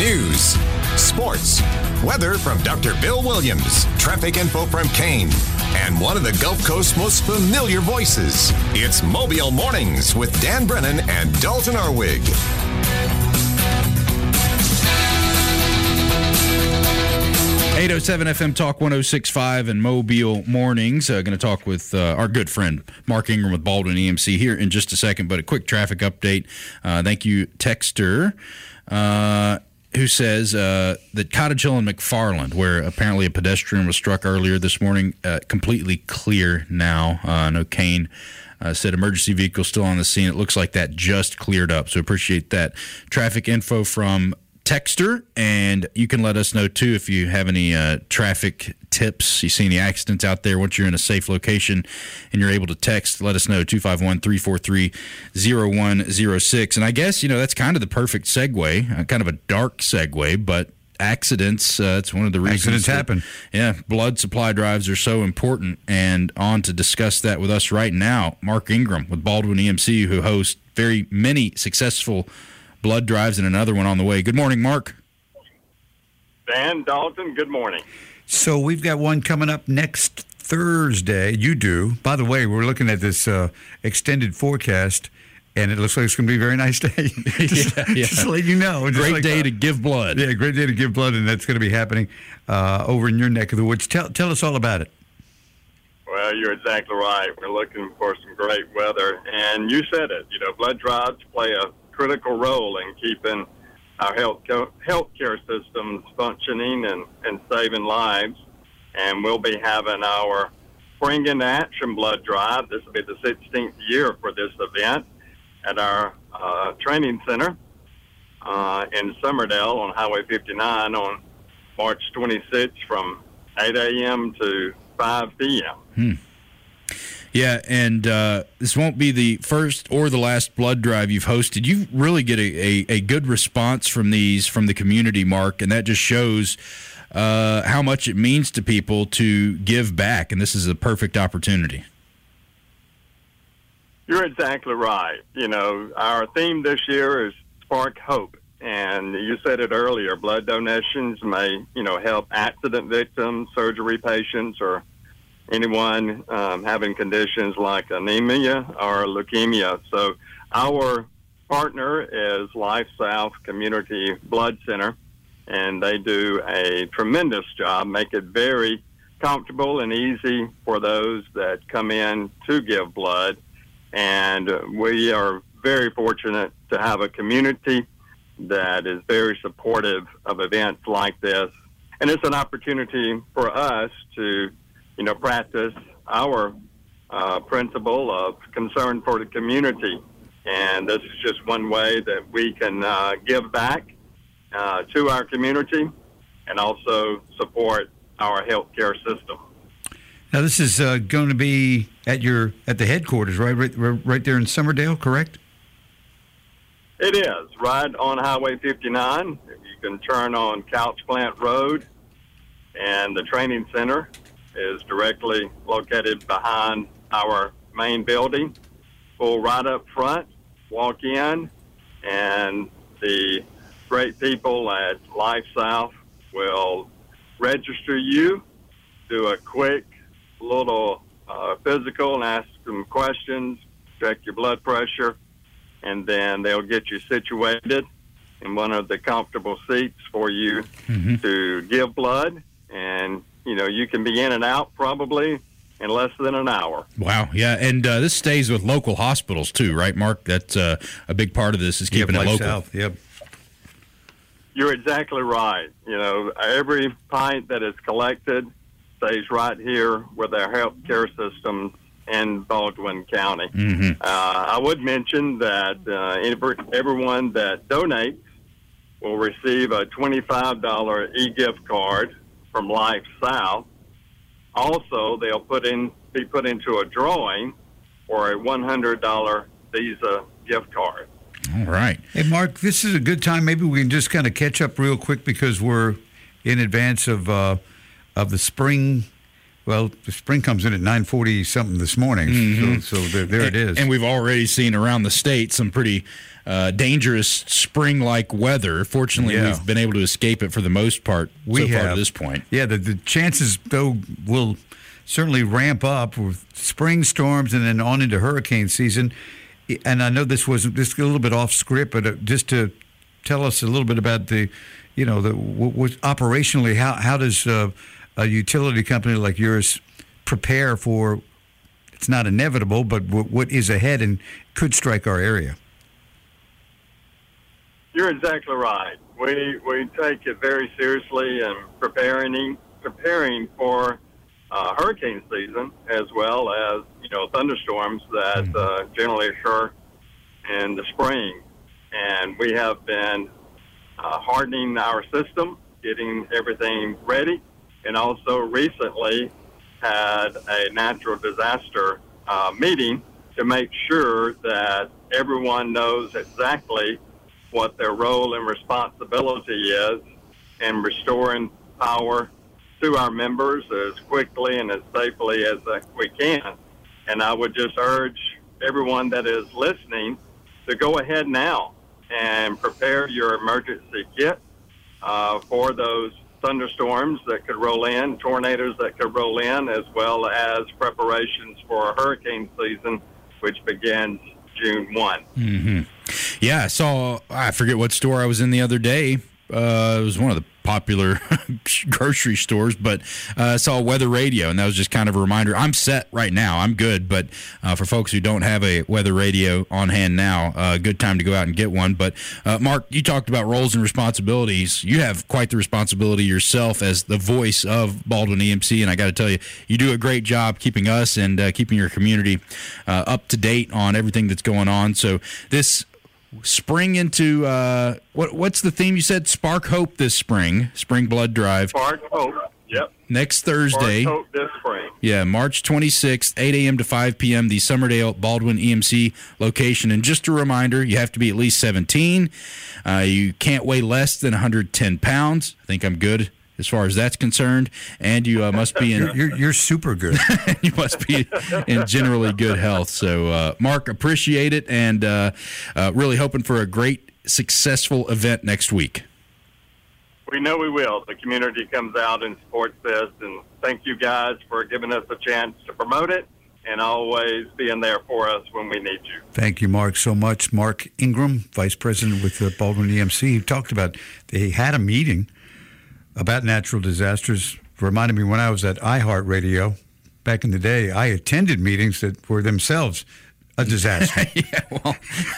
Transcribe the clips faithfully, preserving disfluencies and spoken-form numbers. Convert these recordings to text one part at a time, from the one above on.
News, sports, weather from Doctor Bill Williams, traffic info from Kane, and one of the Gulf Coast's most familiar voices. It's Mobile Mornings with Dan Brennan and Dalton Arwig. eight oh seven F M Talk one oh six point five and Mobile Mornings. Uh, going to talk with uh, our good friend Mark Ingram with Baldwin E M C here in just a second, but a quick traffic update. Uh, thank you, Texter, uh, who says uh, that Cottage Hill and McFarland, where apparently a pedestrian was struck earlier this morning, uh, completely clear now. Uh, no Kane. Uh, said emergency vehicle still on the scene. It looks like that just cleared up, so appreciate that. Traffic info from Texter, and you can let us know too if you have any uh, traffic tips. You see any accidents out there? Once you're in a safe location and you're able to text, let us know. two five one, three four three, zero one zero six. And I guess, you know, that's kind of the perfect segue, uh, kind of a dark segue, but accidents, uh, it's one of the reasons accidents that, happen. Yeah, blood supply drives are so important. And on to discuss that with us right now, Mark Ingram with Baldwin E M C, who hosts very many successful blood drives and another one on the way. Good morning, Mark. Dan, Dalton, good morning. So we've got one coming up next Thursday. You do. By the way, we're looking at this uh, extended forecast, and it looks like it's going to be a very nice day. just, yeah, yeah. just to let you know. Just Great like, day uh, to give blood. Yeah, great day to give blood, and that's going to be happening uh, over in your neck of the woods. Tell, tell us all about it. Well, you're exactly right. We're looking for some great weather, and you said it. You know, blood drives play a critical role in keeping our health healthcare systems functioning and, and saving lives. And we'll be having our Spring into Action blood drive. This will be the sixteenth year for this event at our uh, training center uh, in Summerdale on Highway fifty-nine on March twenty-sixth from eight a.m. to five p.m. Hmm. Yeah, and uh, this won't be the first or the last blood drive you've hosted. You really get a, a, a good response from these, from the community, Mark, and that just shows uh, how much it means to people to give back, and this is a perfect opportunity. You're exactly right. You know, our theme this year is Spark Hope, and you said it earlier, blood donations may, you know, help accident victims, surgery patients, or anyone um, having conditions like anemia or leukemia. So our partner is Life South Community Blood Center, and they do a tremendous job, make it very comfortable and easy for those that come in to give blood. And we are very fortunate to have a community that is very supportive of events like this. And it's an opportunity for us to you know, practice our uh, principle of concern for the community. And this is just one way that we can uh, give back uh, to our community and also support our healthcare system. Now, this is uh, going to be at your at the headquarters, right? right? Right there in Summerdale, correct? It is, right on Highway fifty-nine. You can turn on Couch Plant Road, and the training center is directly located behind our main building. Pull right up front, walk in, and the great people at Life South will register you, do a quick little uh, physical and ask some questions, check your blood pressure, and then they'll get you situated in one of the comfortable seats for you mm-hmm. to give blood. And you know, you can be in and out probably in less than an hour. Wow, yeah, and uh, this stays with local hospitals too, right, Mark? That's uh, a big part of this is keeping yep, it local. South. Yep. You're exactly right. You know, every pint that is collected stays right here with our healthcare system in Baldwin County. Mm-hmm. Uh, I would mention that uh, every, everyone that donates will receive a twenty-five dollars e-gift card from Life South. Also, they'll put in be put into a drawing for a one hundred dollars Visa gift card. All right. Hey, Mark, this is a good time. Maybe we can just kind of catch up real quick because we're in advance of uh, of the spring Well, the spring comes in at nine forty something this morning, mm-hmm. so, so there, there and, it is. And we've already seen around the state some pretty uh, dangerous spring-like weather. Fortunately, yeah. we've been able to escape it for the most part we so have. far to this point. Yeah, the, the chances, though, will certainly ramp up with spring storms and then on into hurricane season. And I know this was just a little bit off script, but uh, just to tell us a little bit about the, you know, the what, what operationally, how how does uh, a utility company like yours prepare for? It's not inevitable, but w- what is ahead and could strike our area. You're exactly right. We we take it very seriously and preparing preparing for uh, hurricane season as well as you know thunderstorms that uh, generally occur in the spring, and we have been uh, hardening our system, getting everything ready, and also recently had a natural disaster uh, meeting to make sure that everyone knows exactly what their role and responsibility is in restoring power to our members as quickly and as safely as uh, we can. And I would just urge everyone that is listening to go ahead now and prepare your emergency kit uh, for those thunderstorms that could roll in, tornadoes that could roll in, as well as preparations for hurricane season, which begins June first. Mm-hmm. Yeah, I saw, I forget what store I was in the other day. Uh, it was one of the popular grocery stores, but uh, I saw a weather radio, and that was just kind of a reminder. I'm set right now. I'm good, but uh, for folks who don't have a weather radio on hand now, uh, good time to go out and get one. But, uh, Mark, you talked about roles and responsibilities. You have quite the responsibility yourself as the voice of Baldwin E M C, and I got to tell you, you do a great job keeping us and uh, keeping your community uh, up to date on everything that's going on. So this spring into uh, what? What's the theme you said? Spark Hope this spring. Spring Blood Drive. Spark Hope. Yep. Next Thursday. Spark Hope this spring. Yeah, March twenty-sixth, eight a.m. to five p.m. The Summerdale Baldwin E M C location. And just a reminder, you have to be at least seventeen. Uh, you can't weigh less than one hundred ten pounds. I think I'm good as far as that's concerned, and you uh, must be in. You're, you're, you're super good. You must be in generally good health. So, uh, Mark, appreciate it, and uh, uh, really hoping for a great, successful event next week. We know we will. The community comes out and supports this, and thank you guys for giving us a chance to promote it and always being there for us when we need you. Thank you, Mark, so much. Mark Ingram, Vice President with the Baldwin E M C, who talked about they had a meeting about natural disasters. Reminded me when I was at iHeartRadio back in the day, I attended meetings that were themselves a disaster. Yeah, well,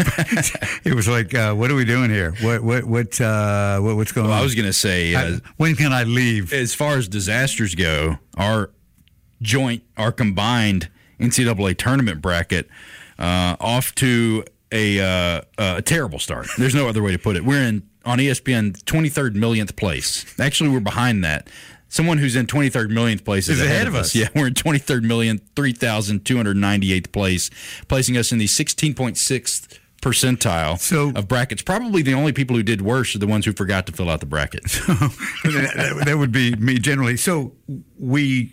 it was like, uh, what are we doing here? What what what uh, what what's going well, on? I was going to say, uh, I, when can I leave? As far as disasters go, our joint, our combined N C double A tournament bracket uh, off to a uh, a terrible start. There's no other way to put it. We're in on E S P N twenty-third millionth place. Actually, we're behind that. Someone who's in twenty-third millionth place is, is ahead, ahead of of us. us. Yeah, we're in twenty-third million, three thousand two hundred ninety-eighth place, placing us in the sixteen point sixth percentile so, of brackets. Probably the only people who did worse are the ones who forgot to fill out the bracket. So, that, that would be me generally. So we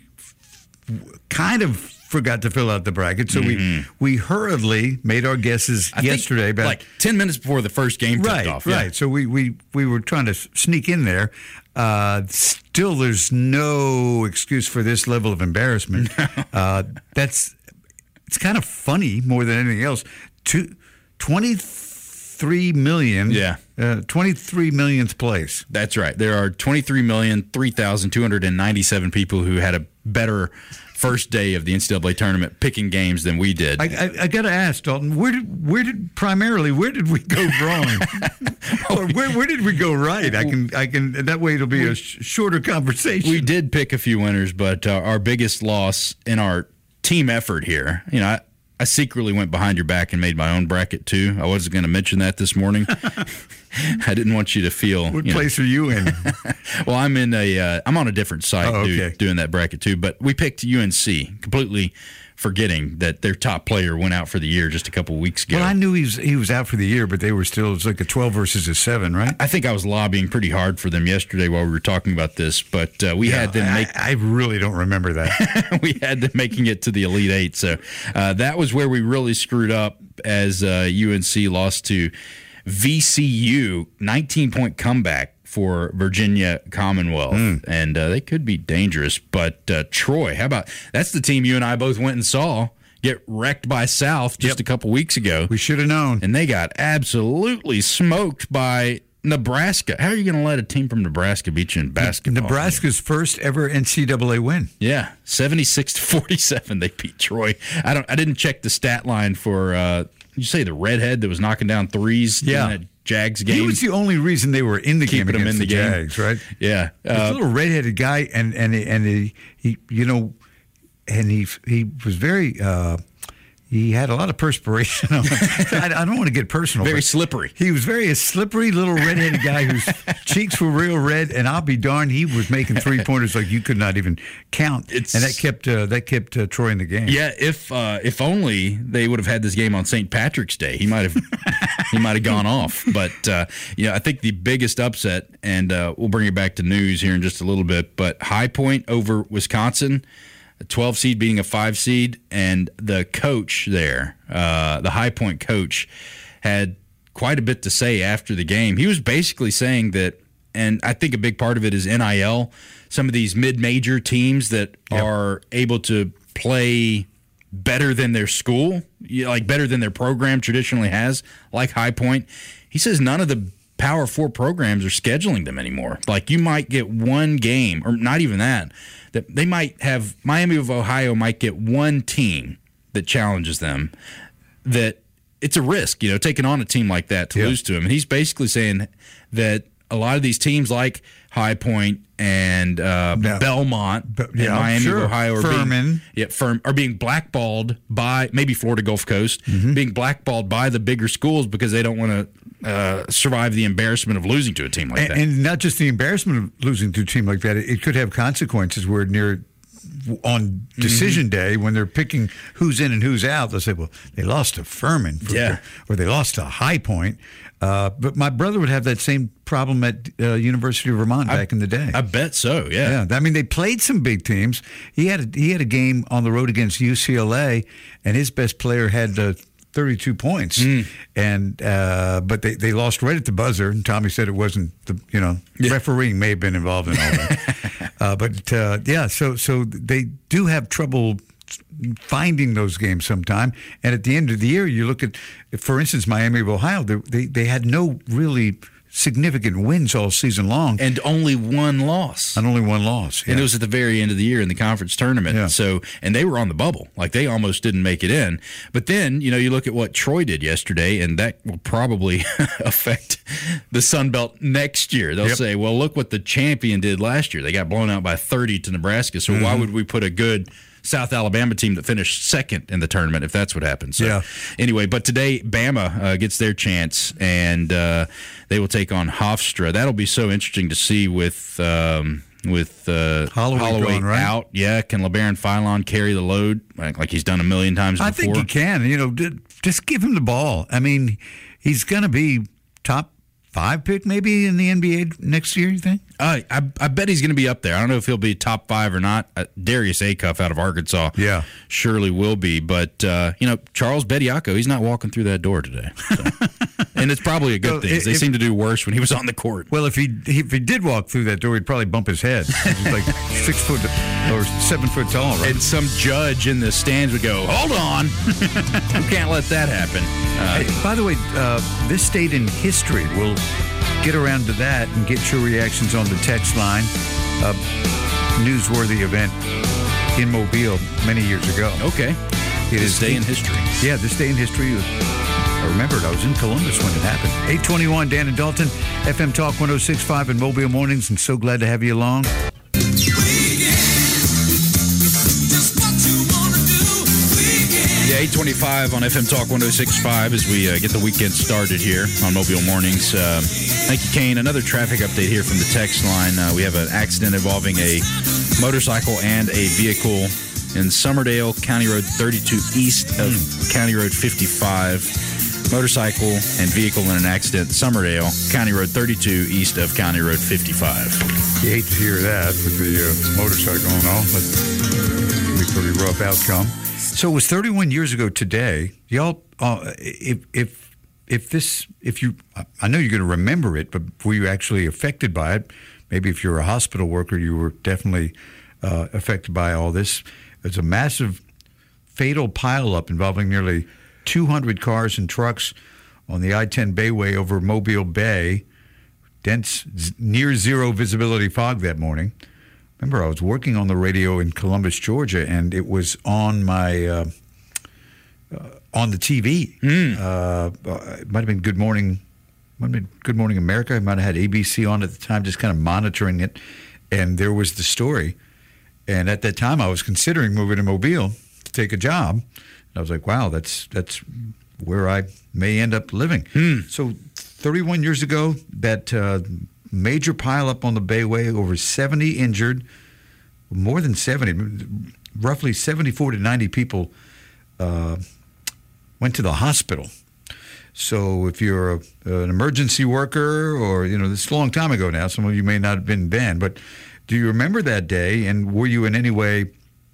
kind of forgot to fill out the bracket, so mm-hmm. we we hurriedly made our guesses I yesterday. Think about like ten minutes before the first game tipped right, off. Right, yeah. So we, we, we were trying to sneak in there. Uh, still, there's no excuse for this level of embarrassment. uh, that's it's kind of funny more than anything else. Two, twenty-three million. Yeah. Uh, twenty-three millionth place. That's right. There are twenty-three million, three thousand two hundred ninety-seven people who had a better first day of the N C double A tournament picking games than we did. I, I, I got to ask, Dalton, where did where did primarily where did we go wrong, or where where did we go right? I can I can that way it'll be a sh- shorter conversation. We did pick a few winners, but uh, our biggest loss in our team effort here, you know, I, I secretly went behind your back and made my own bracket too. I wasn't going to mention that this morning. I didn't want you to feel. What you place know. are you in? Well, I'm in a. Uh, I'm on a different site oh, okay. do, doing that bracket too. But we picked U N C completely forgetting that their top player went out for the year just a couple weeks ago. Well, I knew he was he was out for the year, but they were still, it was like a twelve versus a seven, right? I think I was lobbying pretty hard for them yesterday while we were talking about this, but uh, we Yeah, had them make. I, I really don't remember that. we had them making it to the Elite Eight, so uh, that was where we really screwed up as uh, U N C lost to V C U, nineteen point comeback for Virginia Commonwealth, mm. and uh, they could be dangerous. But uh, Troy, how about that's the team you and I both went and saw get wrecked by South just Yep. a couple weeks ago. We should have known. And they got absolutely smoked by Nebraska. How are you going to let a team from Nebraska beat you in basketball? Nebraska's first ever N C double A win. Yeah, seventy-six to forty-seven. They beat Troy. I don't. I didn't check the stat line for. Uh, you say the redhead that was knocking down threes. Yeah. in that Jags game. He was the only reason they were in the Keeping game them against in the, the game. Jags, right? Yeah, This uh, little redheaded guy, and and and he, he you know, and he he was very. Uh, He had a lot of perspiration on him. I, I don't want to get personal. very but slippery. He was very a slippery little redheaded guy whose cheeks were real red, and I'll be darned, he was making three pointers like you could not even count, It's- and that kept uh, that kept uh, Troy in the game. Yeah, if uh, if only they would have had this game on Saint Patrick's Day, he might have he might have gone off. But uh, yeah, I think the biggest upset, and uh, we'll bring it back to news here in just a little bit. But High Point over Wisconsin, a twelve seed beating a five seed, and the coach there, uh, the High Point coach, had quite a bit to say after the game. He was basically saying that, and I think a big part of it is N I L. Some of these mid-major teams that Yep. are able to play better than their school, you know, like better than their program traditionally has, like High Point. He says none of the Power Four programs are scheduling them anymore. Like you might get one game, or not even that. That they might have Miami of Ohio might get one team that challenges them. That it's a risk, you know, taking on a team like that to Yeah. lose to him. And he's basically saying that a lot of these teams like High Point and uh, Yeah. Belmont Be- and yeah, Miami sure. of Ohio are Furman. being, yeah, firm, are being blackballed by maybe Florida Gulf Coast, Mm-hmm. being blackballed by the bigger schools because they don't want to uh, survive the embarrassment of losing to a team like and, that. and not just the embarrassment of losing to a team like that, it, it could have consequences where near on decision day when they're picking who's in and who's out. They'll say, "Well, they lost to Furman, for, Yeah. or they lost to High Point." Uh, but my brother would have that same problem at uh, University of Vermont back in the day. I bet so. Yeah. Yeah, I mean they played some big teams. He had a, he had a game on the road against U C L A, and his best player had uh, thirty-two points, Mm. and uh, but they, they lost right at the buzzer. And Tommy said it wasn't the you know Yeah. refereeing may have been involved in all that, uh, but uh, yeah, so so they do have trouble finding those games sometime. And at the end of the year, you look at, for instance, Miami of Ohio. They they, they had no really significant wins all season long, And only one loss. and only one loss. And Yeah. it was at the very end of the year in the conference tournament. Yeah. So, and they were on the bubble. Like they almost didn't make it in. But then, you know, you look at what Troy did yesterday, and that will probably affect the Sun Belt next year. They'll Yep. say, well, look what the champion did last year. They got blown out by thirty to Nebraska. So Mm-hmm. why would we put a good South Alabama team that finished second in the tournament if that's what happens? So, Yeah. anyway, but today Bama uh, gets their chance, and uh, they will take on Hofstra. That'll be so interesting to see with um, with uh, Holloway gone, right? out. Yeah, can LeBaron Philon carry the load like, like he's done a million times I before? think he can. You know, d- just give him the ball. I mean, he's going to be top five pick maybe in the N B A next year. You think? Uh, I I bet he's going to be up there. I don't know if he'll be top five or not. Uh, Darius Acuff out of Arkansas, Yeah. surely will be. But uh, you know, Charles Bediako, he's not walking through that door today, so. And it's probably a good So thing. 'Cause They if- seem to do worse when he was on the court. Well, if he if he did walk through that door, he'd probably bump his head. He's like six foot or seven foot tall, right? And some judge in the stands would go, "Hold on, you can't let that happen." Uh, Hey, by the way, uh, this state in history, we'll get around to that and get your reactions on the text line. Uh, newsworthy event in Mobile many years ago. okay, It this is day in history. Yeah, this day in history. I remembered I was in Columbus when it happened. eight twenty-one, Dan and Dalton, F M Talk one oh six point five in Mobile Mornings, and so glad to have you along. Yeah, eight twenty-five on F M Talk one oh six point five as we uh, get the weekend started here on Mobile Mornings. Uh, thank you, Kane. Another traffic update here from the text line. Uh, we have an accident involving a motorcycle and a vehicle in Summerdale, County Road thirty-two east of mm. County Road fifty-five. Motorcycle and vehicle in an accident, Summerdale, County Road thirty-two east of County Road fifty-five. You hate to hear that with the uh, motorcycle and all, but it'll be a pretty rough outcome. So it was thirty-one years ago today. Y'all, uh, if if if this, if you, I know you're going to remember it, but were you actually affected by it? Maybe if you're a hospital worker, you were definitely uh, affected by all this. It's a massive, fatal pileup involving nearly two hundred cars and trucks on the I ten Bayway over Mobile Bay. Dense, near zero visibility fog that morning. Remember, I was working on the radio in Columbus, Georgia, and it was on my uh, uh, on the T V. Mm. Uh, it might have been Good Morning, might have been Good Morning America. I might have had A B C on at the time, just kind of monitoring it. And there was the story. And at that time, I was considering moving to Mobile to take a job. And I was like, wow, that's that's where I may end up living. Mm. So thirty-one years ago, that uh, major pileup on the Bayway, over seventy injured, more than seventy, roughly seventy-four to ninety people uh, went to the hospital. So if you're a, an emergency worker, or, you know, this is a long time ago now, some of you may not have been then, but do you remember that day, and were you in any way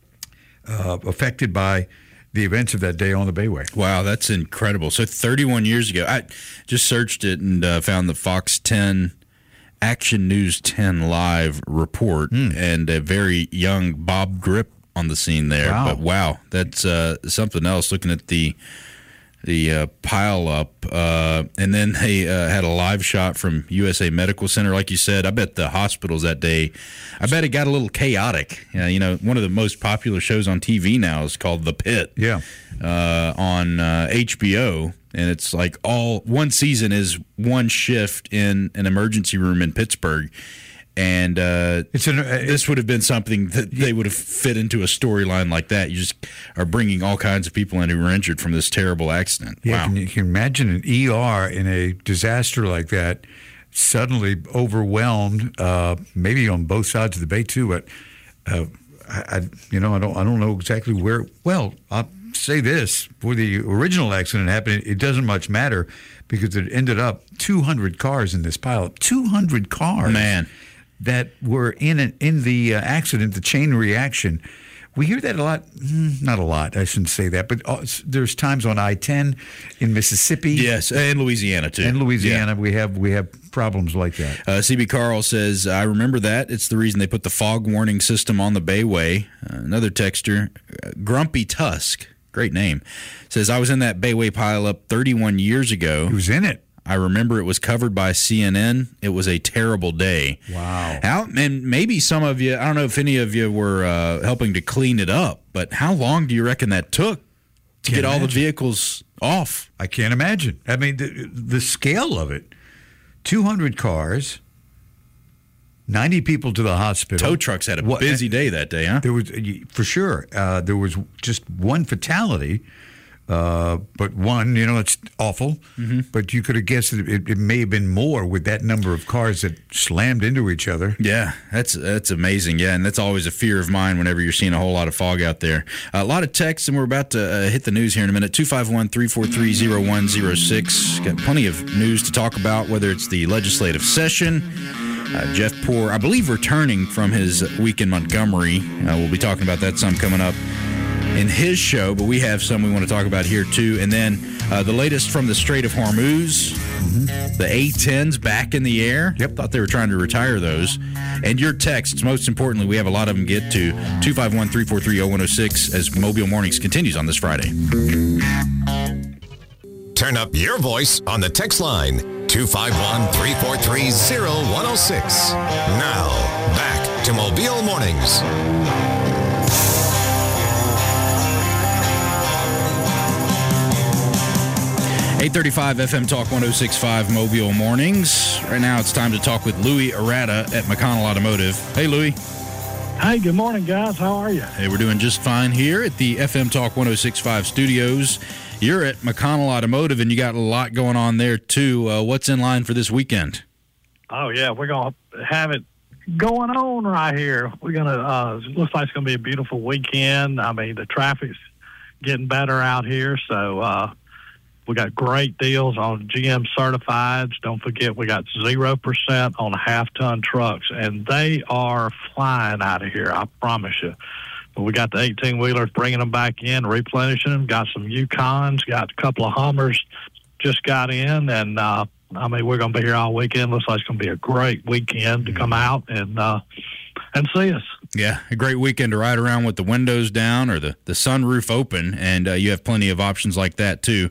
uh, affected by the events of that day on the Bayway? Wow, that's incredible. So thirty-one years ago, I just searched it and uh, found the Fox ten Action News ten Live report, mm. and a very young Bob Grip on the scene there. Wow. But wow, that's uh, something else, looking at the the uh, pile up. Uh, and then they uh, had a live shot from U S A Medical Center. Like you said, I bet the hospitals that day, I bet it got a little chaotic. Uh, you know, one of the most popular shows on T V now is called The Pit. Yeah. Uh, on uh, H B O. And it's like all one season is one shift in an emergency room in Pittsburgh. And uh, it's an, uh, this would have been something that they would have fit into a storyline like that. You just are bringing all kinds of people in who were injured from this terrible accident. Yeah, wow. Can you can imagine an E R in a disaster like that, suddenly overwhelmed, uh, maybe on both sides of the bay too. But uh, I, I, you know, I don't, I don't know exactly where. Well, I'll say this: where the original accident happened, it doesn't much matter because it ended up two hundred cars in this pileup. two hundred cars, man, that were in an, in the uh, accident, the chain reaction. We hear that a lot. Not a lot, I shouldn't say that, but uh, there's times on I ten in Mississippi. Yes, and Louisiana too. And Louisiana, yeah. we have we have problems like that. Uh, C B Carl says, I remember that. It's the reason they put the fog warning system on the Bayway. Uh, another texter, uh, Grumpy Tusk, great name, says, I was in that Bayway pileup thirty-one years ago. He was in it. I remember it was covered by C N N. It was a terrible day. Wow. How, and maybe some of you, I don't know if any of you were uh, helping to clean it up, but how long do you reckon that took to Can't get all imagine. the vehicles off? I can't imagine. I mean, the, the scale of it. two hundred cars, ninety people to the hospital. Tow trucks had a What, busy day that day, huh? There was, for sure, uh, there was just one fatality. Uh, but one, you know, it's awful. Mm-hmm. But you could have guessed that it, it may have been more with that number of cars that slammed into each other. Yeah, that's that's amazing. Yeah, and that's always a fear of mine whenever you're seeing a whole lot of fog out there. Uh, a lot of texts, and we're about to uh, hit the news here in a minute. two five one, three four three, zero one zero six. Got plenty of news to talk about, whether it's the legislative session. Uh, Jeff Poore, I believe, returning from his week in Montgomery. Uh, we'll be talking about that some coming up in his show, but we have some we want to talk about here too. And then uh, the latest from the Strait of Hormuz, mm-hmm. the A tens back in the air. Yep. Thought they were trying to retire those. And your texts, most importantly, we have a lot of them get to two five one, three four three, zero one zero six as Mobile Mornings continues on this Friday. Turn up your voice on the text line two five one, three four three, zero one zero six. Now, back to Mobile Mornings. eight thirty-five F M Talk one oh six point five Mobile Mornings. Right now it's time to talk with Louis Arata at McConnell Automotive. Hey, Louis. Hey, good morning, guys. How are you? Hey, we're doing just fine here at the F M Talk one oh six point five studios. You're at McConnell Automotive, and you got a lot going on there, too. Uh, what's in line for this weekend? Oh, yeah. We're going to have it going on right here. We're gonna. Uh, it looks like it's gonna be a beautiful weekend. I mean, the traffic's getting better out here, so uh, we got great deals on G M certifieds. Don't forget, we got zero percent on half-ton trucks, and they are flying out of here. I promise you. But we got the eighteen-wheelers bringing them back in, replenishing them. Got some Yukons. Got a couple of Hummers just got in, and. Uh, I mean, we're going to be here all weekend. Looks like it's going to be a great weekend to come out and uh, and see us. Yeah, a great weekend to ride around with the windows down or the, the sunroof open, and uh, you have plenty of options like that, too,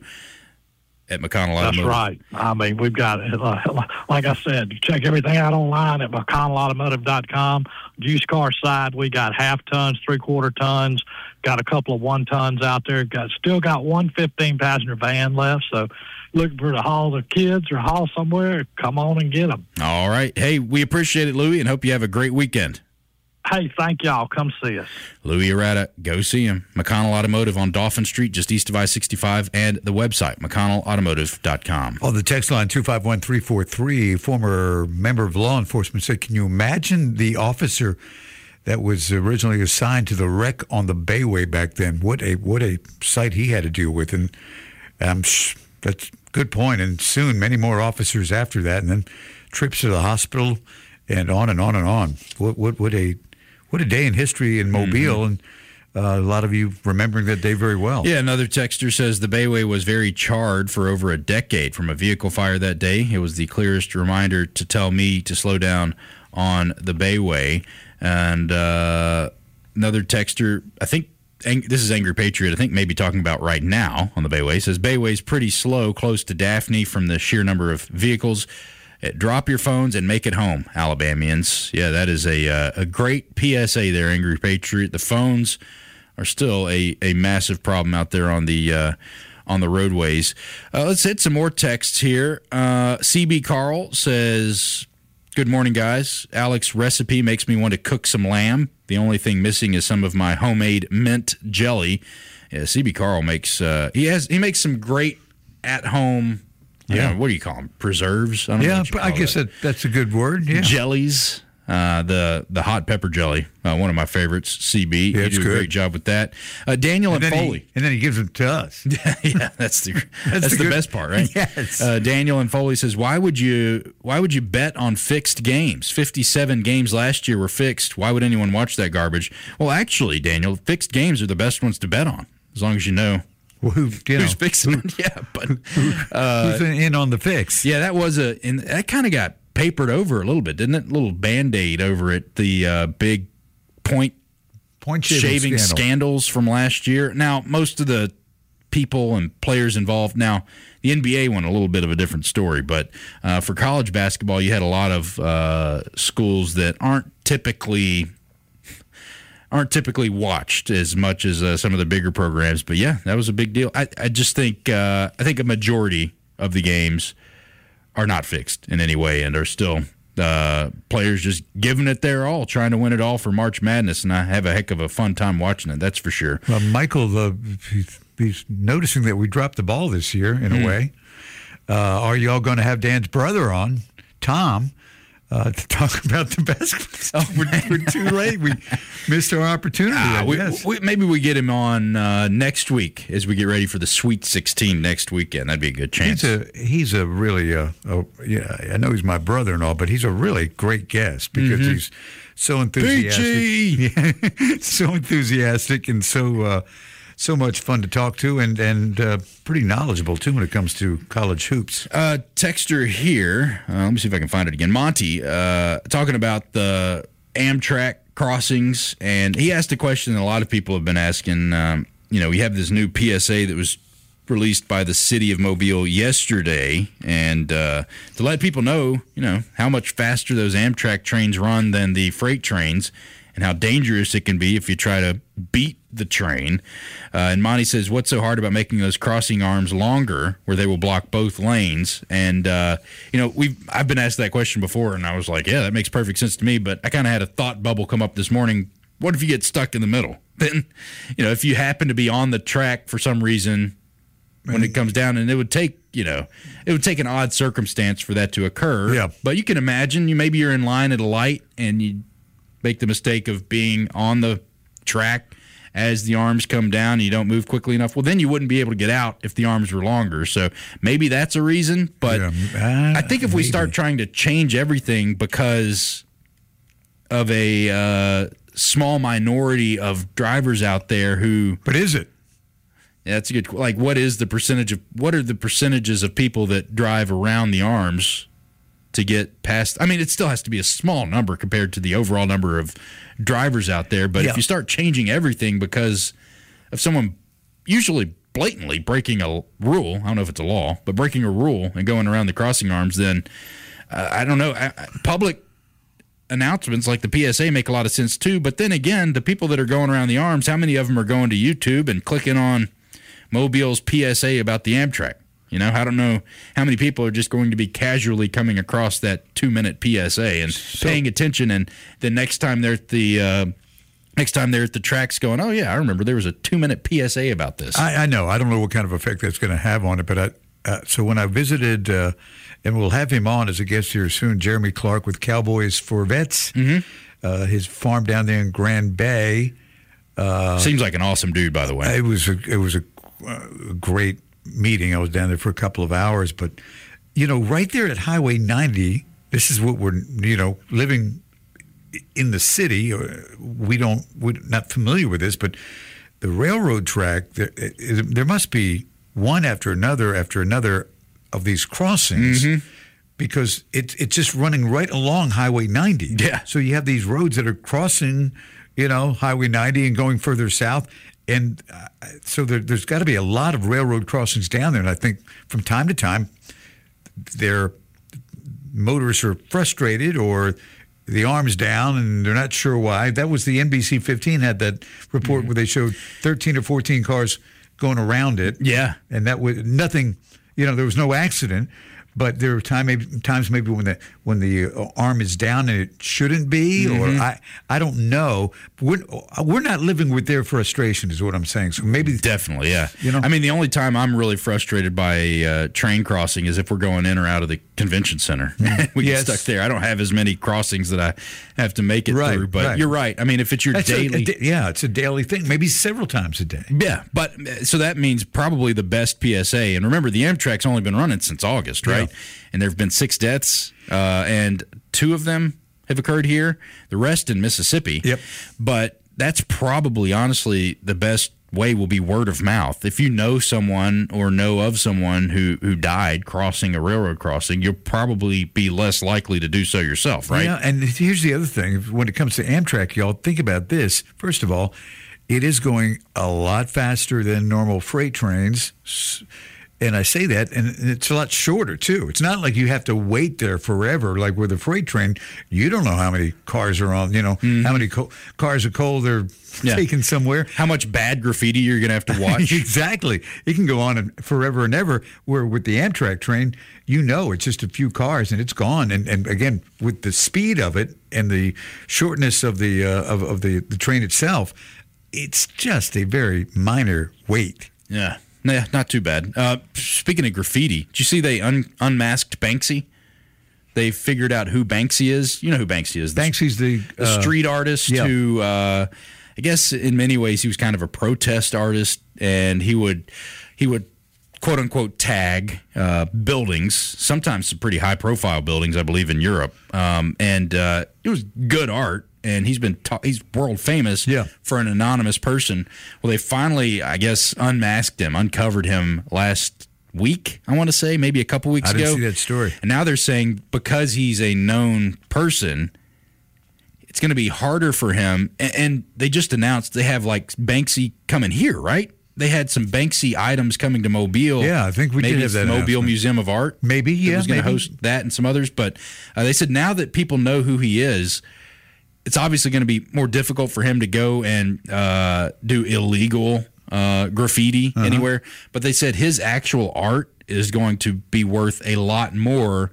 at McConnell Automotive. That's right. I mean, we've got, uh, like I said, you check everything out online at McConnell Automotive dot com. Used car side, we got half tons, three-quarter tons, got a couple of one-tons out there. Got Still got one fifteen-passenger van left, so looking for to haul the kids or haul somewhere, come on and get them. All right. Hey, we appreciate it, Louie, and hope you have a great weekend. Hey, thank y'all. Come see us. Louie Arata, go see him. McConnell Automotive on Dauphin Street, just east of I sixty-five, and the website, McConnell Automotive dot com. On the text line, two five one, three four three, former member of law enforcement said, can you imagine the officer that was originally assigned to the wreck on the Bayway back then? What a what a sight he had to deal with. And um, that's a good point. And soon, many more officers after that, and then trips to the hospital and on and on and on. What what, what a... What a day in history in Mobile, mm-hmm. and uh, a lot of you remembering that day very well. Yeah, another texter says the Bayway was very charred for over a decade from a vehicle fire that day. It was the clearest reminder to tell me to slow down on the Bayway. And uh, another texter, I think this is Angry Patriot, I think maybe talking about right now on the Bayway, says Bayway's pretty slow close to Daphne from the sheer number of vehicles. Drop your phones and make it home, Alabamians. Yeah, that is a uh, a great P S A there, Angry Patriot. The phones are still a, a massive problem out there on the uh, on the roadways. Uh, let's hit some more texts here. Uh, C B Carl says, good morning, guys. Alex's recipe makes me want to cook some lamb. The only thing missing is some of my homemade mint jelly. Yeah, C B Carl makes uh, he has he makes some great at home. Yeah, know, what do you call them? Preserves? I don't yeah, know what you I call guess that. that, that's a good word. Yeah. Jellies, uh, the the hot pepper jelly, uh, one of my favorites. C B, yeah, you do good. a great job with that. Uh, Daniel and, and Foley, he, and then he gives them to us. yeah, that's the that's, that's the, the good, best part, right? Yes. Uh, Daniel and Foley says, why would you why would you bet on fixed games? Fifty-seven games last year were fixed. Why would anyone watch that garbage? Well, actually, Daniel, fixed games are the best ones to bet on, as long as you know. Well, who, you who's know, fixing who, it? Yeah, but uh, who's in on the fix? Yeah, that was a, and that kind of got papered over a little bit, didn't it? A little Band-Aid over it. The uh, big point point shaving, shaving scandal. scandals from last year. Now, most of the people and players involved. Now, the N B A won a little bit of a different story, but uh, for college basketball, you had a lot of uh, schools that aren't typically. aren't typically watched as much as uh, some of the bigger programs. But, yeah, that was a big deal. I, I just think uh, I think a majority of the games are not fixed in any way and are still uh, players just giving it their all, trying to win it all for March Madness, and I have a heck of a fun time watching it, that's for sure. Well, Michael, uh, he's, he's noticing that we dropped the ball this year in mm. a way. Uh, are you all going to have Dan's brother on, Tom, Uh, to talk about the basketball? Oh, we're, we're too late. We missed our opportunity. Ah, we, we, maybe we get him on uh, next week as we get ready for the Sweet sixteen next weekend. That'd be a good chance. He's a he's a really uh, a, yeah. I know he's my brother and all, but he's a really great guest because mm-hmm. he's so enthusiastic. Yeah, so enthusiastic and so. Uh, So much fun to talk to and, and uh, pretty knowledgeable, too, when it comes to college hoops. Uh, texter here, uh, let me see if I can find it again. Monty, uh, talking about the Amtrak crossings, and he asked a question that a lot of people have been asking. Um, you know, we have this new P S A that was released by the city of Mobile yesterday, and uh, to let people know, you know, how much faster those Amtrak trains run than the freight trains, and how dangerous it can be if you try to beat the train. Uh, and Monty says, what's so hard about making those crossing arms longer where they will block both lanes? And, uh, you know, we've I've been asked that question before, and I was like, yeah, that makes perfect sense to me. But I kind of had a thought bubble come up this morning. What if you get stuck in the middle? Then, you know, if you happen to be on the track for some reason, when it comes down, and it would take, you know, it would take an odd circumstance for that to occur. Yeah. But you can imagine, you maybe you're in line at a light and you make the mistake of being on the track as the arms come down and you don't move quickly enough. Well, then you wouldn't be able to get out if the arms were longer. So maybe that's a reason. But Yeah, uh, I think if we maybe. start trying to change everything because of a uh, small minority of drivers out there who, But is it? yeah, that's a good. Like, what is the percentage of what are the percentages of people that drive around the arms to get past? I mean, it still has to be a small number compared to the overall number of drivers out there. But Yeah. if you start changing everything because of someone usually blatantly breaking a rule, I don't know if it's a law, but breaking a rule and going around the crossing arms, then uh, I don't know. I, I, public announcements like the P S A make a lot of sense too. But then again, the people that are going around the arms, how many of them are going to YouTube and clicking on Mobile's P S A about the Amtrak? You know, I don't know how many people are just going to be casually coming across that two-minute P S A and paying attention, and the next time they're at the uh, next time they're at the tracks going, oh yeah, I remember there was a two-minute P S A about this. I, I know. I don't know what kind of effect that's going to have on it, but I, uh, so when I visited, uh, and we'll have him on as a guest here soon, Jeremy Clark with Cowboys for Vets, mm-hmm. uh, his farm down there in Grand Bay. Uh, Seems like an awesome dude, by the way. It was a, it was a, a great meeting. I was down there for a couple of hours, but you know, right there at Highway ninety, this is what we're, you know, living in the city. We don't, we're not familiar with this, but the railroad track, there, there must be one after another after another of these crossings. Mm-hmm. Because it, it's just running right along Highway ninety. Yeah. So you have these roads that are crossing, you know, Highway ninety and going further south. And uh, so there, there's got to be a lot of railroad crossings down there. And I think from time to time, their motorists are frustrated or the arm's down and they're not sure why. That was the N B C fifteen had that report mm-hmm. where they showed thirteen or fourteen cars going around it. Yeah. And that was nothing, you know, there was no accident. But there are time, maybe, times maybe when the when the arm is down and it shouldn't be, mm-hmm. or I I don't know. We're we're not living with their frustration, is what I'm saying. So maybe definitely, yeah. You know, I mean, the only time I'm really frustrated by a uh, train crossing is if we're going in or out of the convention center. we Yes. get stuck there. I don't have as many crossings that I have to make it Right, through. But right. you're right. I mean, if it's your That's a- daily, a da- yeah, it's a daily thing. Maybe several times a day. yeah. But so that means probably the best P S A. And remember, the Amtrak's only been running since August, right? Yeah. And there have been six deaths, uh, and two of them have occurred here. The rest in Mississippi. Yep. But that's probably, honestly, the best way will be word of mouth. If you know someone or know of someone who, who died crossing a railroad crossing, you'll probably be less likely to do so yourself, right? Yeah, and here's the other thing. When it comes to Amtrak, y'all, think about this. First of all, it is going a lot faster than normal freight trains. And I say that, and it's a lot shorter, too. It's not like you have to wait there forever. Like with a freight train, you don't know how many cars are on, you know, mm-hmm. how many co- cars of coal they're yeah. taking somewhere. How much bad graffiti you're going to have to watch. Exactly. It can go on forever and ever, where with the Amtrak train, you know, it's just a few cars and it's gone. And, and again, with the speed of it and the shortness of the, uh, of, of the, the train itself, it's just a very minor wait. Yeah. Yeah, not too bad. Uh, speaking of graffiti, did you see they un- unmasked Banksy? They figured out who Banksy is. You know who Banksy is. The, Banksy's the, the uh, street artist yeah. who, uh, I guess in many ways, he was kind of a protest artist, and he would he would quote unquote tag uh, buildings, sometimes some pretty high profile buildings, I believe, in Europe. Um, and uh, it was good art. And he's been ta- he's world famous yeah. for an anonymous person. Well, they finally, I guess, unmasked him, uncovered him last week, I want to say, maybe a couple weeks I ago. didn't see that story. And now they're saying because he's a known person, it's going to be harder for him. And, and they just announced they have, like, Banksy coming here, right? They had some Banksy items coming to Mobile. Yeah, I think we maybe did have that Mobile announcement. Museum of Art. Maybe, yeah. It was going to maybe. host that and some others. But uh, they said now that people know who he is, it's obviously going to be more difficult for him to go and uh, do illegal uh, graffiti uh-huh. anywhere. But they said his actual art is going to be worth a lot more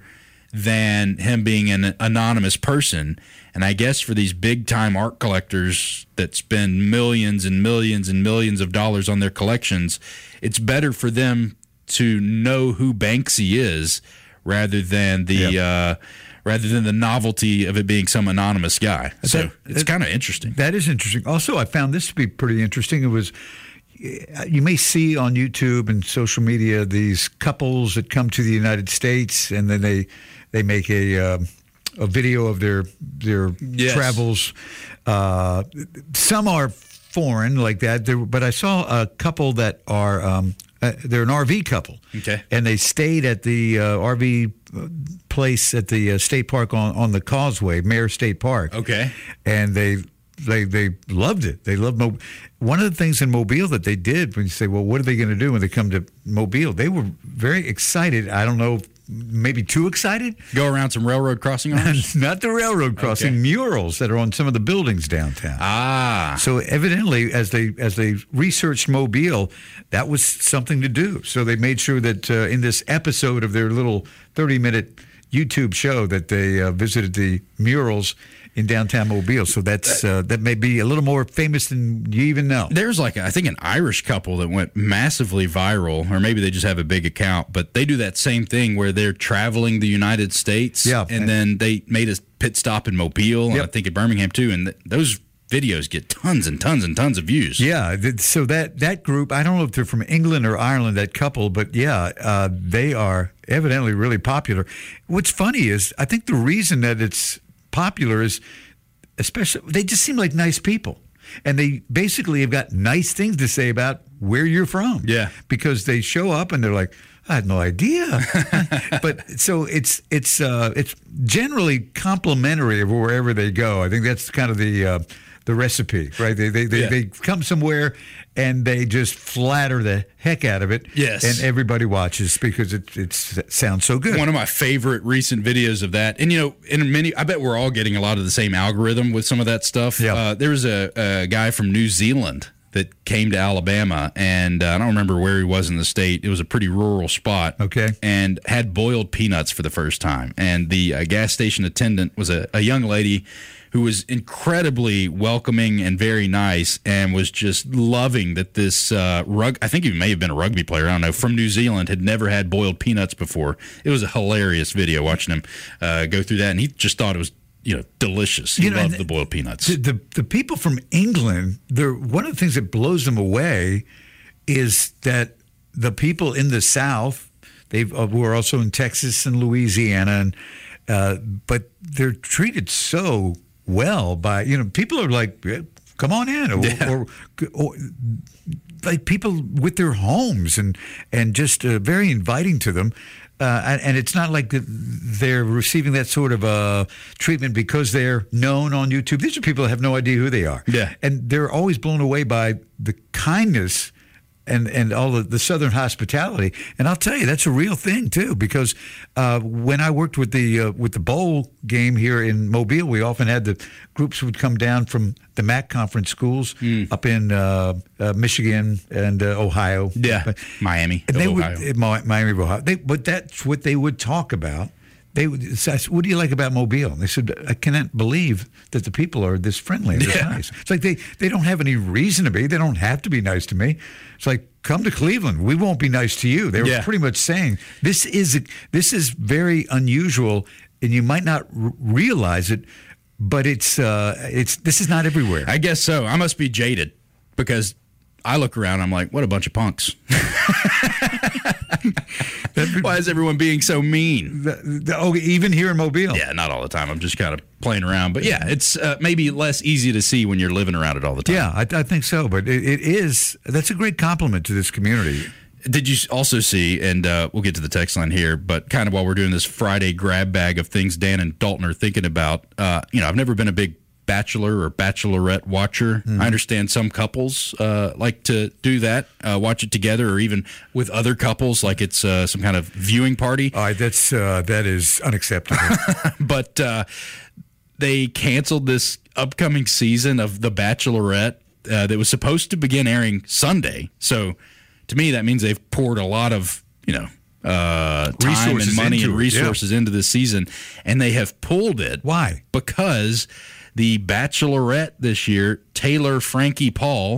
than him being an anonymous person. And I guess for these big-time art collectors that spend millions and millions and millions of dollars on their collections, it's better for them to know who Banksy is rather than the Yep. uh, rather than the novelty of it being some anonymous guy. So That- it's that- kind of interesting. That is interesting. Also, I found this to be pretty interesting. It was, you may see on YouTube and social media these couples that come to the United States and then they they make a um, a video of their their Yes. travels. Uh, some are foreign like that, there, but I saw a couple that are um, uh, they're an R V couple. Okay. And they stayed at the uh, R V place at the uh, state park on, on the Causeway, Mayor State Park. Okay. And they they they loved it. They loved Mobile. One of the things in Mobile that they did when you say, well, what are they going to do when they come to Mobile? They were very excited. I don't know, maybe too excited. Go around some railroad crossing arms? Not the railroad crossing, Okay. murals that are on some of the buildings downtown. Ah. So evidently, as they as they researched Mobile, that was something to do. So they made sure that uh, in this episode of their little thirty minute YouTube show that they uh, visited the murals in downtown Mobile. So that's uh, that may be a little more famous than you even know. There's like, I think, an Irish couple that went massively viral, or maybe they just have a big account, but they do that same thing where they're traveling the United States. Yeah. And then they made a pit stop in Mobile, and Yep. I think in Birmingham too. And th- those videos get tons and tons and tons of views. Yeah, th- so that that group, I don't know if they're from England or Ireland, that couple, but yeah, uh, they are evidently really popular. What's funny is, I think the reason that it's popular is, especially, they just seem like nice people. And they basically have got nice things to say about where you're from. Yeah. Because they show up and they're like, I had no idea. But so it's it's uh, it's generally complimentary of wherever they go. I think that's kind of the uh, the recipe, right? They they they, Yeah. they come somewhere and they just flatter the heck out of it. Yes. And everybody watches because it it's, it sounds so good. One of my favorite recent videos of that, and you know, in many, I bet we're all getting a lot of the same algorithm with some of that stuff. Yeah. Uh, there was a, a guy from New Zealand that came to Alabama, and uh, I don't remember where he was in the state. It was a pretty rural spot. Okay. And had boiled peanuts for the first time. And the uh, gas station attendant was a, a young lady who was incredibly welcoming and very nice, and was just loving that this uh, rug. I think he may have been a rugby player. I don't know, from New Zealand, had never had boiled peanuts before. It was a hilarious video watching him uh, go through that, and he just thought it was, you know, delicious. He You know, loved and the boiled peanuts. The, the the people from England, they're one of the things that blows them away is that the people in the South, they've uh, who are also in Texas and Louisiana, and uh, but they're treated so well by, you know, people are like, "Yeah, come on in, or, Yeah. or, or like people with their homes and and just uh, very inviting to them. Uh, and, and it's not like that they're receiving that sort of uh, treatment because they're known on YouTube. These are people that have no idea who they are. Yeah. And they're always blown away by the kindness and, and all of the Southern hospitality. And I'll tell you, that's a real thing, too, because uh, when I worked with the uh, with the bowl game here in Mobile, we often had the groups would come down from the M A C conference schools up in uh, uh, Michigan and uh, Ohio. Yeah, Miami, And of they Ohio. would, Mi- Miami, of Ohio. They, but that's what they would talk about. They would say, "What do you like about Mobile?" And they said, "I cannot believe that the people are this friendly and this Yeah. nice." It's like they, they don't have any reason to be. They don't have to be nice to me. It's like, come to Cleveland. We won't be nice to you. They were Yeah. pretty much saying this is this is very unusual, and you might not r- realize it, but it's uh, it's this is not everywhere. I guess so. I must be jaded because I look around, I'm like, what a bunch of punks. Why is everyone being so mean? The- the- oh, even here in Mobile. Yeah, not all the time. I'm just kind of playing around. But yeah, it's uh, maybe less easy to see when you're living around it all the time. Yeah, I, I think so. But it, it is, that's a great compliment to this community. Did you also see, and uh, we'll get to the text line here, but kind of while we're doing this Friday grab bag of things Dan and Dalton are thinking about, uh, you know, I've never been a big Bachelor or Bachelorette watcher. Mm-hmm. I understand some couples uh, like to do that, uh, watch it together, or even with other couples, like it's uh, some kind of viewing party. All right, that's uh, that is unacceptable. But uh, they canceled this upcoming season of The Bachelorette uh, that was supposed to begin airing Sunday. So to me, that means they've poured a lot of, you know, uh, time Resources and money into and it, resources into this season, and they have pulled it. Why? Because the Bachelorette this year, Taylor Frankie Paul,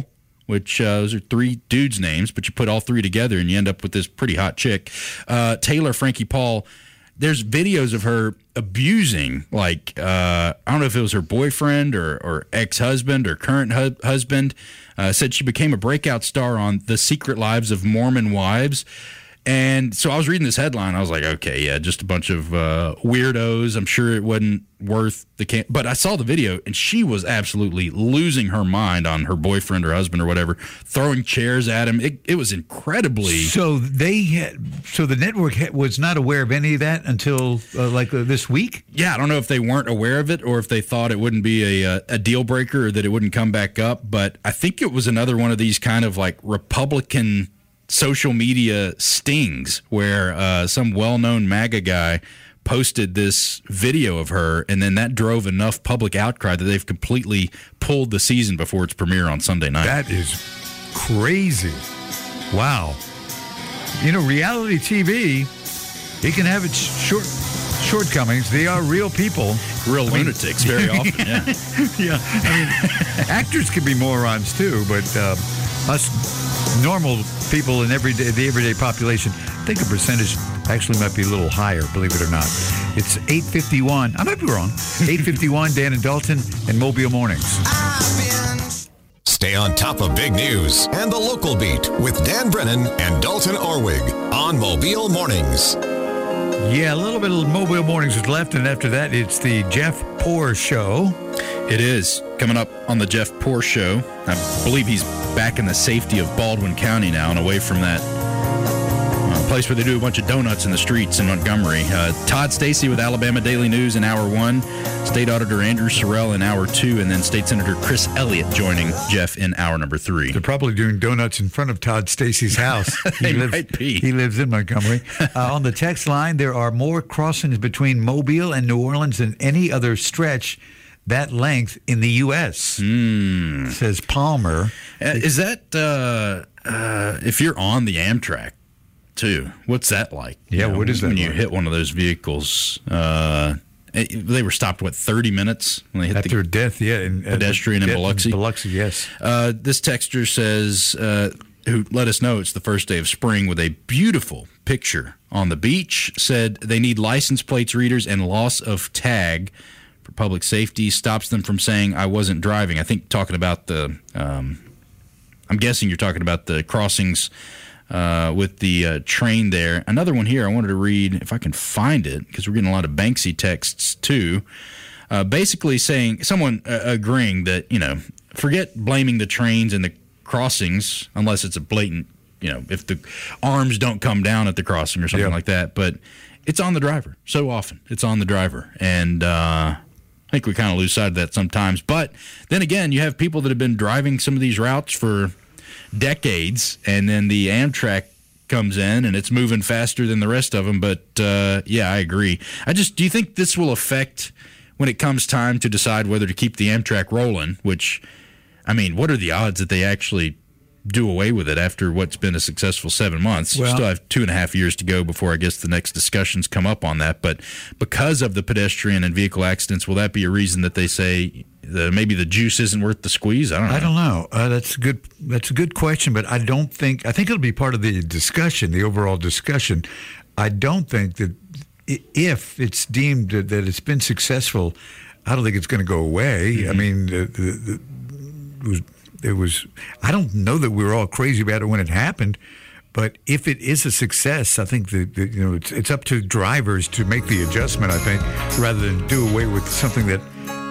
which uh, those are three dudes' names, but you put all three together and you end up with this pretty hot chick. Uh, Taylor Frankie Paul, there's videos of her abusing, like, uh, I don't know if it was her boyfriend or, or ex-husband or current hu- husband, uh, said she became a breakout star on The Secret Lives of Mormon Wives. And so I was reading this headline. I was like, okay, yeah, just a bunch of uh, weirdos. I'm sure it wasn't worth the can. But I saw the video, and she was absolutely losing her mind on her boyfriend or husband or whatever, throwing chairs at him. It, it was incredibly. So they had, so the network had, was not aware of any of that until uh, like uh, this week? Yeah, I don't know if they weren't aware of it or if they thought it wouldn't be a, a deal breaker or that it wouldn't come back up. But I think it was another one of these kind of like Republican social media stings where uh, some well-known MAGA guy posted this video of her, and then that drove enough public outcry that they've completely pulled the season before its premiere on Sunday night. That is crazy. Wow. You know, reality T V, it can have its short shortcomings. They are real people. Real I mean, lunatics very often, yeah. Yeah. I mean, actors can be morons too, but uh, us normal people in everyday, the everyday population, I think a percentage actually might be a little higher, believe it or not. It's eight fifty-one. I might be wrong. eight fifty-one, Dan and Dalton and Mobile Mornings. Stay on top of big news and the local beat with Dan Brennan and Dalton Orwig on Mobile Mornings. Yeah, a little bit of Mobile Mornings is left, and after that, it's the Jeff Poor Show. It is. Coming up on the Jeff Poor Show. I believe he's back in the safety of Baldwin County now and away from that uh, place where they do a bunch of donuts in the streets in Montgomery. Uh, Todd Stacy with Alabama Daily News in Hour one, State Auditor Andrew Sorrell in Hour two, and then State Senator Chris Elliott joining Jeff in Hour number three. They're probably doing donuts in front of Todd Stacy's house. They he lives, might be. He lives in Montgomery. Uh, on the text line, there are more crossings between Mobile and New Orleans than any other stretch that length in the U S, Mm. says Palmer. Uh, is that, uh, uh, if you're on the Amtrak, too, what's that like? Yeah, You know, what is that when you like? hit one of those vehicles? Uh, it- they were stopped, what, thirty minutes? When they hit After the death, yeah. In, pedestrian in death Biloxi? Biloxi, yes. Uh, this texter says, uh, who let us know it's the first day of spring with a beautiful picture on the beach, said they need license plates readers and loss of tag for public safety, stops them from saying I wasn't driving. I think talking about the, um, I'm guessing you're talking about the crossings uh, with the uh, train there. Another one here I wanted to read, if I can find it, because we're getting a lot of Banksy texts too. Uh, basically saying, someone uh, agreeing that, you know, forget blaming the trains and the crossings unless it's a blatant, you know, if the arms don't come down at the crossing or something Yeah. like that. But it's on the driver. So often it's on the driver. And uh, I think we kind of lose sight of that sometimes. But then again, you have people that have been driving some of these routes for decades, and then the Amtrak comes in and it's moving faster than the rest of them. But uh, yeah, I agree. I just, do you think this will affect when it comes time to decide whether to keep the Amtrak rolling, which, I mean, what are the odds that they actually do away with it after what's been a successful seven months? Well, Still have two and a half years to go before I guess the next discussions come up on that. But because of the pedestrian and vehicle accidents, will that be a reason that they say the, maybe the juice isn't worth the squeeze? I don't know. I don't know. Uh, that's a good. That's a good question, but I don't think. I think it'll be part of the discussion, the overall discussion. I don't think that i- if it's deemed that, that it's been successful, I don't think it's going to go away. Mm-hmm. I mean, the, the, the, it was. It was. I don't know that we were all crazy about it when it happened, but if it is a success, I think that, that you know it's it's up to drivers to make the adjustment. I think rather than do away with something that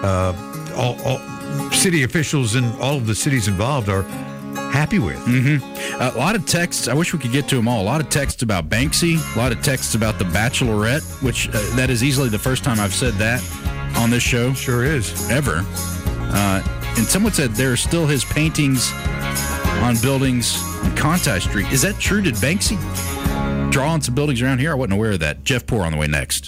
uh, all, all city officials and all of the cities involved are happy with. Mm-hmm. A lot of texts. I wish we could get to them all. A lot of texts about Banksy. A lot of texts about the Bachelorette, which uh, that is easily the first time I've said that on this show. Sure is. Ever. Uh, and someone said there are still his paintings on buildings on Conti Street. Is that true? Did Banksy draw on some buildings around here? I wasn't aware of that. Jeff Poor on the way next.